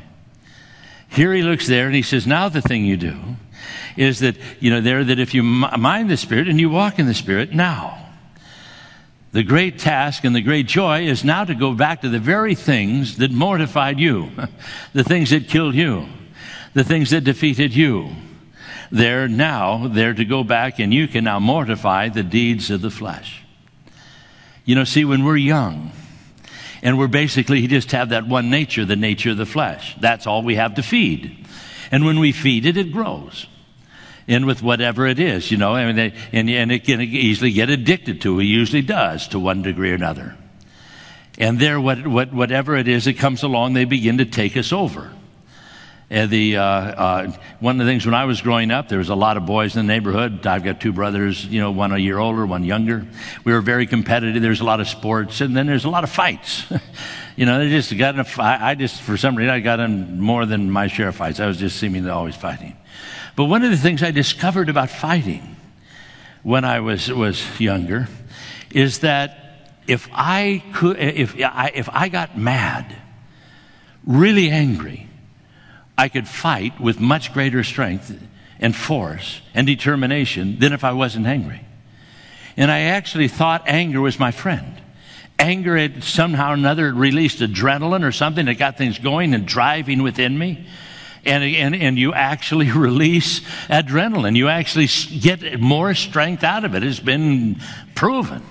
Speaker 1: Here he looks there and he says, now the thing you do is that, you know, there that if you mind the Spirit and you walk in the Spirit, now, the great task and the great joy is now to go back to the very things that mortified you, the things that killed you, the things that defeated you, They're now, they're to go back, and you can now mortify the deeds of the flesh. You know, see, when we're young, and we're basically just have that one nature, the nature of the flesh. That's all we have to feed. And when we feed it, it grows. And with whatever it is, you know, I mean, they, and, and it can easily get addicted to. It usually does to one degree or another. And there, what, what, whatever it is that comes along, they begin to take us over. And the uh, uh, one of the things when I was growing up, there was a lot of boys in the neighborhood. I've got two brothers, you know, one a year older, one younger. We were very competitive. There's a lot of sports, and then there's a lot of fights. You know, they just got in a fight. I just, for some reason, I got in more than my share of fights. I was just seemingly always fighting. But one of the things I discovered about fighting when I was was younger is that if I could, if I if I got mad, really angry, I could fight with much greater strength and force and determination than if I wasn't angry. And I actually thought anger was my friend. Anger had somehow or another released adrenaline or something that got things going and driving within me. And, and, and you actually release adrenaline. You actually get more strength out of it. It's been proven.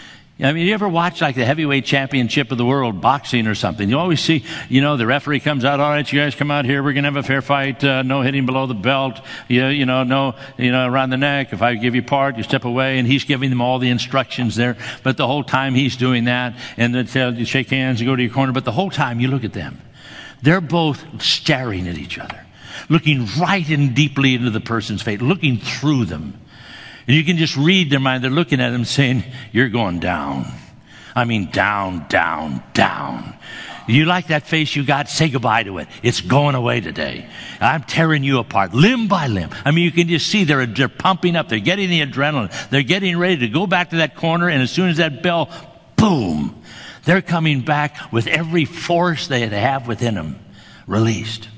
Speaker 1: I mean, you ever watch like the heavyweight championship of the world, boxing or something? You always see, you know, the referee comes out, all right, you guys come out here, we're going to have a fair fight, uh, no hitting below the belt, you, you know, no, you know, around the neck. If I give you part, you step away, and he's giving them all the instructions there. But the whole time he's doing that, and then tell you shake hands and go to your corner. But the whole time you look at them, they're both staring at each other, looking right and deeply into the person's face, looking through them. And you can just read their mind. They're looking at him saying, you're going down. I mean, down, down, down. You like that face you got? Say goodbye to it. It's going away today. I'm tearing you apart, limb by limb. I mean, you can just see they're, they're pumping up. They're getting the adrenaline. They're getting ready to go back to that corner. And as soon as that bell, boom, they're coming back with every force they have within them released.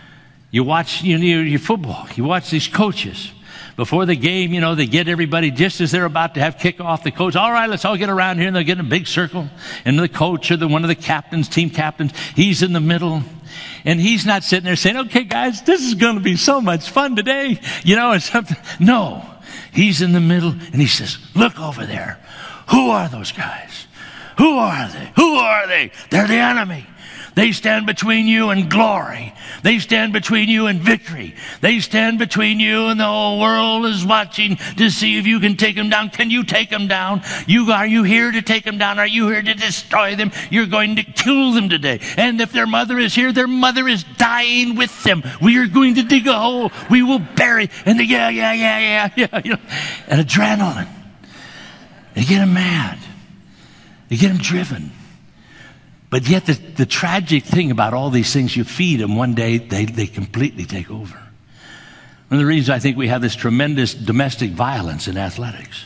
Speaker 1: You watch you know, your football. You watch these coaches. Before the game, you know, they get everybody just as they're about to have kickoff. The coach, all right, let's all get around here. And they'll get in a big circle. And the coach or the one of the captains, team captains, he's in the middle. And he's not sitting there saying, okay, guys, this is going to be so much fun today. You know, or something. No. He's in the middle and he says, look over there. Who are those guys? Who are they? Who are they? They're the enemy. They stand between you and glory. They stand between you and victory. They stand between you and the whole world is watching to see if you can take them down. Can you take them down? You, are you here to take them down? Are you here to destroy them? You're going to kill them today. And if their mother is here, their mother is dying with them. We are going to dig a hole. We will bury. And they, yeah, yeah, yeah, yeah, yeah. You know, and adrenaline. They get them mad. They get them driven. But yet the, the tragic thing about all these things, you feed them, one day they, they completely take over. One of the reasons I think we have this tremendous domestic violence in athletics.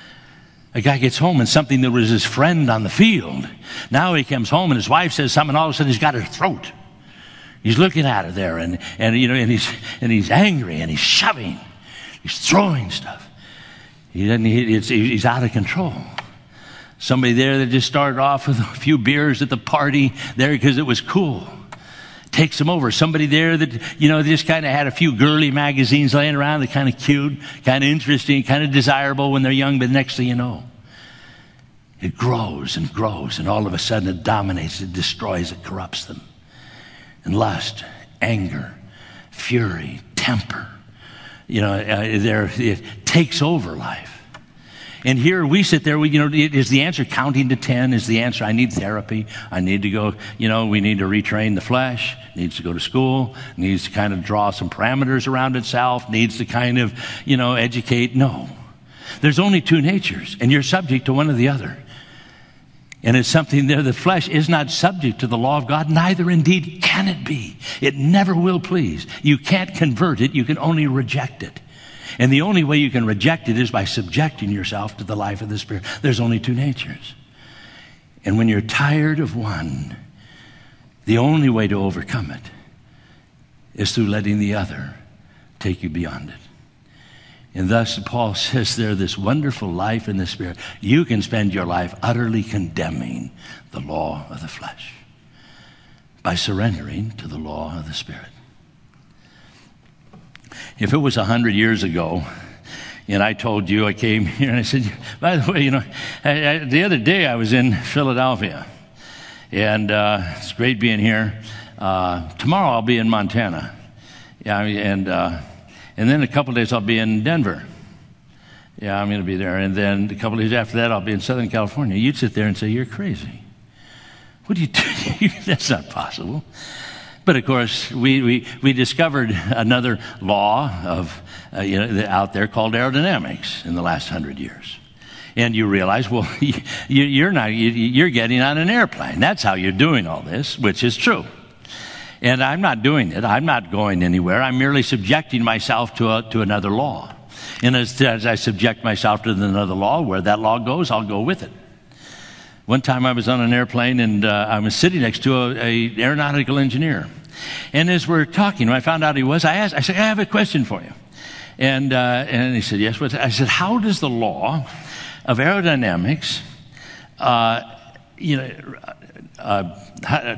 Speaker 1: A guy gets home and something that was his friend on the field, now he comes home and his wife says something, and all of a sudden he's got her throat. He's looking at her there, and, and you know, and he's and he's angry, and he's shoving, he's throwing stuff. He doesn't, he, it's, he's out of control. Somebody there that just started off with a few beers at the party there because it was cool. Takes them over. Somebody there that, you know, just kind of had a few girly magazines laying around. They're kind of cute, kind of interesting, kind of desirable when they're young. But next thing you know, it grows and grows. And all of a sudden it dominates, it destroys, it corrupts them. And lust, anger, fury, temper, you know, uh, there, it takes over life. And here we sit there, we, you know, is the answer counting to ten? Is the answer, I need therapy, I need to go, you know, we need to retrain the flesh, needs to go to school, needs to kind of draw some parameters around itself, needs to kind of, you know, educate? No. There's only two natures, and you're subject to one or the other. And it's something there, the flesh is not subject to the law of God, neither indeed can it be. It never will please. You can't convert it, you can only reject it. And the only way you can reject it is by subjecting yourself to the life of the Spirit. There's only two natures. And when you're tired of one, the only way to overcome it is through letting the other take you beyond it. And thus, Paul says there, this wonderful life in the Spirit, you can spend your life utterly condemning the law of the flesh by surrendering to the law of the Spirit. If it was a hundred years ago, and I told you I came here, and I said, by the way, you know, I, I, the other day I was in Philadelphia, and uh, it's great being here. Uh, tomorrow I'll be in Montana, yeah, and uh, and then a couple of days I'll be in Denver. Yeah, I'm going to be there, and then a couple of days after that I'll be in Southern California. You'd sit there and say, "You're crazy. What do you do? That's not possible." But of course, we, we, we discovered another law of uh, you know, out there called aerodynamics in the last hundred years. And you realize, well, you, you're not, you, you're getting on an airplane. That's how you're doing all this, which is true. And I'm not doing it. I'm not going anywhere. I'm merely subjecting myself to a, to another law. And as, as I subject myself to another law, where that law goes, I'll go with it. One time I was on an airplane, and uh, I was sitting next to an a aeronautical engineer. And as we're talking, when I found out he was, I asked, I said, "I have a question for you." And uh, and he said, "Yes." What's I said, "How does the law of aerodynamics, uh, you know, uh,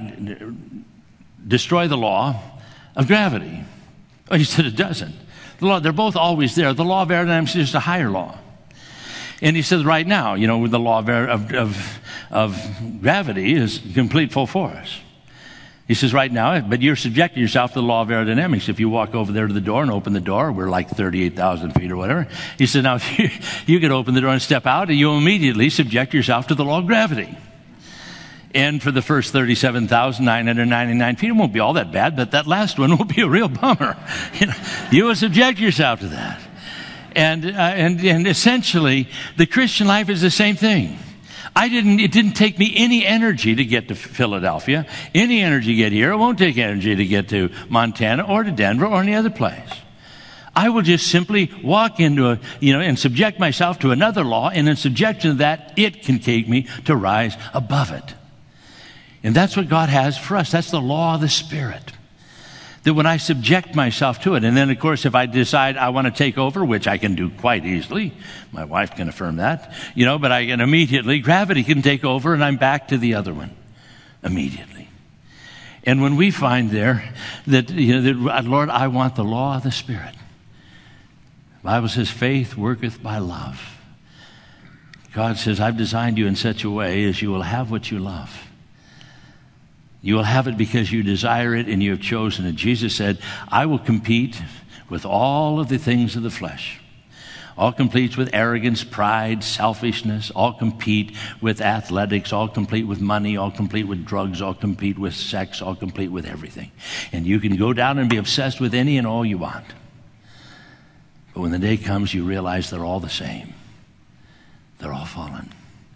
Speaker 1: destroy the law of gravity?" Oh, he said, "It doesn't. The law, they're both always there. The law of aerodynamics is a higher law." And he says, right now, you know, the law of, of, of, of gravity is complete full force. He says, right now, but you're subjecting yourself to the law of aerodynamics. If you walk over there to the door and open the door, we're like thirty-eight thousand feet or whatever. He said, now, if you, you could open the door and step out, and you immediately subject yourself to the law of gravity. And for the first thirty-seven thousand nine hundred ninety-nine feet, it won't be all that bad, but that last one will be a real bummer. You know, you will subject yourself to that. And, uh, and, and essentially, the Christian life is the same thing. I didn't, it didn't take me any energy to get to Philadelphia, any energy to get here. It won't take energy to get to Montana or to Denver or any other place. I will just simply walk into a, you know, and subject myself to another law, and in subjection to that, it can take me to rise above it. And that's what God has for us. That's the law of the Spirit. That when I subject myself to it, and then, of course, if I decide I want to take over, which I can do quite easily, my wife can affirm that, you know, but I can immediately, gravity can take over, and I'm back to the other one immediately. And when we find there that, you know, that, Lord, I want the law of the Spirit. The Bible says, faith worketh by love. God says, I've designed you in such a way as you will have what you love. You will have it because you desire it and you have chosen it. Jesus said, I will compete with all of the things of the flesh. All compete with arrogance, pride, selfishness. All compete with athletics. All compete with money. All compete with drugs. All compete with sex. All compete with everything. And you can go down and be obsessed with any and all you want. But when the day comes, you realize they're all the same. They're all fallen.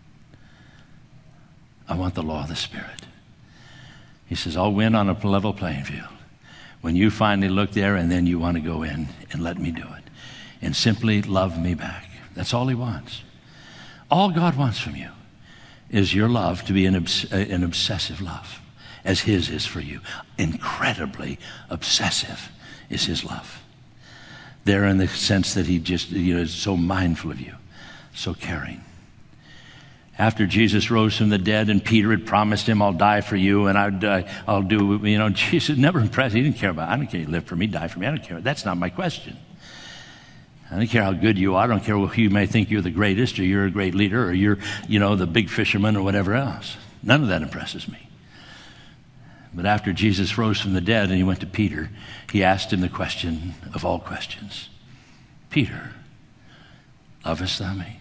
Speaker 1: I want the law of the Spirit. He says, I'll win on a level playing field. When you finally look there and then you want to go in and let me do it. And simply love me back. That's all he wants. All God wants from you is your love to be an, obs- an obsessive love, as his is for you. Incredibly obsessive is his love. There in the sense that he just, you know, is so mindful of you, so caring. After Jesus rose from the dead and Peter had promised him, I'll die for you and I'd, uh, I'll do, you know, Jesus never impressed. He didn't care about, I don't care you live for me, die for me. I don't care. That's not my question. I don't care how good you are. I don't care if you may think you're the greatest or you're a great leader or you're, you know, the big fisherman or whatever else. None of that impresses me. But after Jesus rose from the dead and he went to Peter, he asked him the question of all questions. Peter, lovest thou me?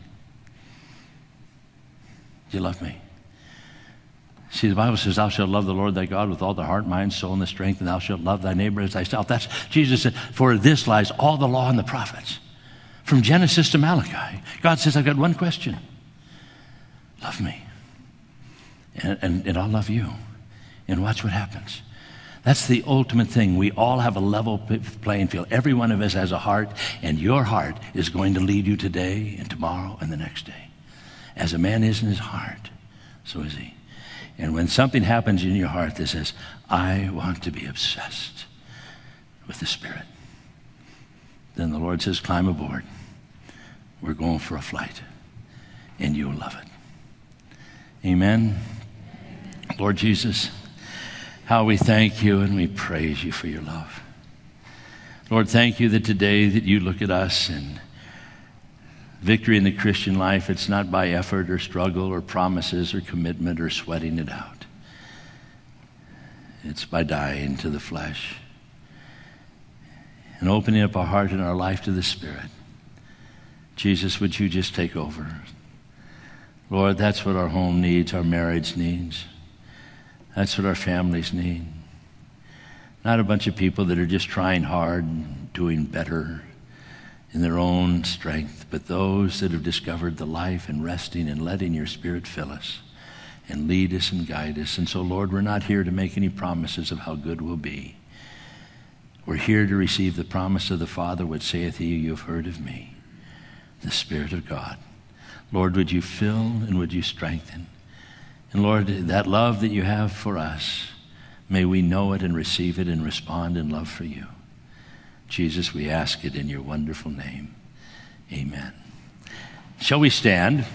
Speaker 1: Do you love me? See, the Bible says, thou shalt love the Lord thy God with all the heart, mind, soul, and the strength, and thou shalt love thy neighbor as thyself. That's, Jesus said, for this lies all the law and the prophets. From Genesis to Malachi. God says, I've got one question. Love me. And, and, and I'll love you. And watch what happens. That's the ultimate thing. We all have a level playing field. Every one of us has a heart, and your heart is going to lead you today and tomorrow and the next day. As a man is in his heart, so is he. And when something happens in your heart that says, I want to be obsessed with the Spirit, then the Lord says, climb aboard. We're going for a flight, and you'll love it. Amen. Lord Jesus, how we thank you and we praise you for your love. Lord, thank you that today that you look at us and victory in the Christian life, it's not by effort or struggle or promises or commitment or sweating it out. It's by dying to the flesh and opening up our heart and our life to the Spirit. Jesus, would you just take over? Lord, that's what our home needs, our marriage needs. That's what our families need. Not a bunch of people that are just trying hard and doing better in their own strength, but those that have discovered the life and resting and letting your Spirit fill us and lead us and guide us. And so, Lord, we're not here to make any promises of how good we'll be. We're here to receive the promise of the Father, which saith he, you have heard of me, the Spirit of God. Lord, would you fill and would you strengthen? And Lord, that love that you have for us, may we know it and receive it and respond in love for you. Jesus, we ask it in your wonderful name. Amen. Shall we stand?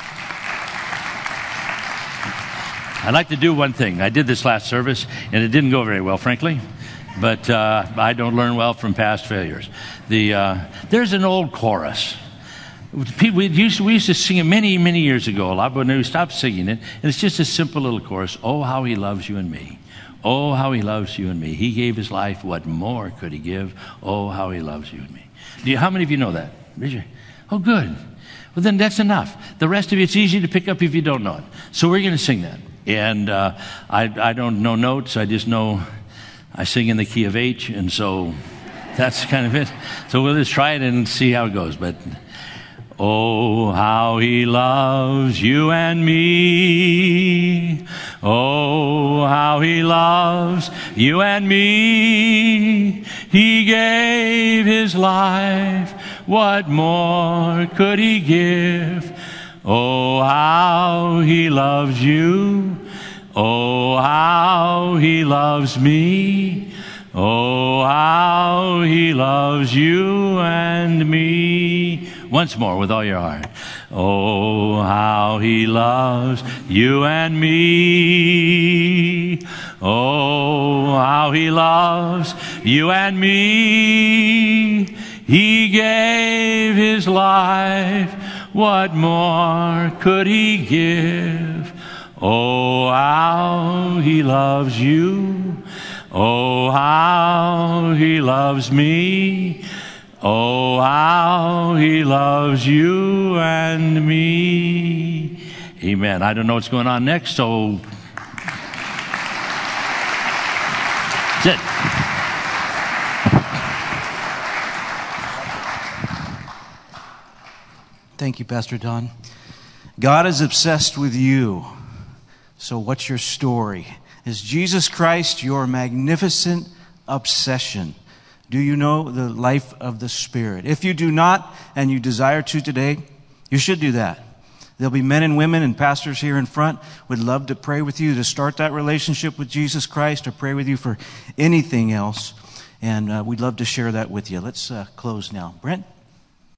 Speaker 1: I'd like to do one thing. I did this last service, and it didn't go very well, frankly. But uh, I don't learn well from past failures. The uh, there's an old chorus. People, we, used to, we used to sing it many, many years ago, a lot, but we stopped singing it. And it's just a simple little chorus. Oh, how he loves you and me. Oh, how he loves you and me. He gave his life. What more could he give? Oh, how he loves you and me. Do you, how many of you know that? Oh, good. Well, then that's enough. The rest of it's easy to pick up if you don't know it. So we're going to sing that. And uh, I, I don't know notes. I just know I sing in the key of H, and so that's kind of it. So we'll just try it and see how it goes. But oh, how he loves you and me. Oh, how he loves you and me. He gave his life. What more could he give? Oh, how he loves you. Oh, how he loves me. Oh, how he loves you and me. Once more with all your heart. Oh, how he loves you and me. Oh, how he loves you and me. He gave his life. What more could he give? Oh, how he loves you. Oh, how he loves me. Oh, how he loves you and me. Amen. I don't know what's going on next, so that's it.
Speaker 2: Thank you, Pastor Don. God is obsessed with you. So what's your story? Is Jesus Christ your magnificent obsession? Do you know the life of the Spirit? If you do not, and you desire to today, you should do that. There'll be men and women and pastors here in front would love to pray with you to start that relationship with Jesus Christ, or pray with you for anything else. And uh, we'd love to share that with you. Let's uh, close now. Brent?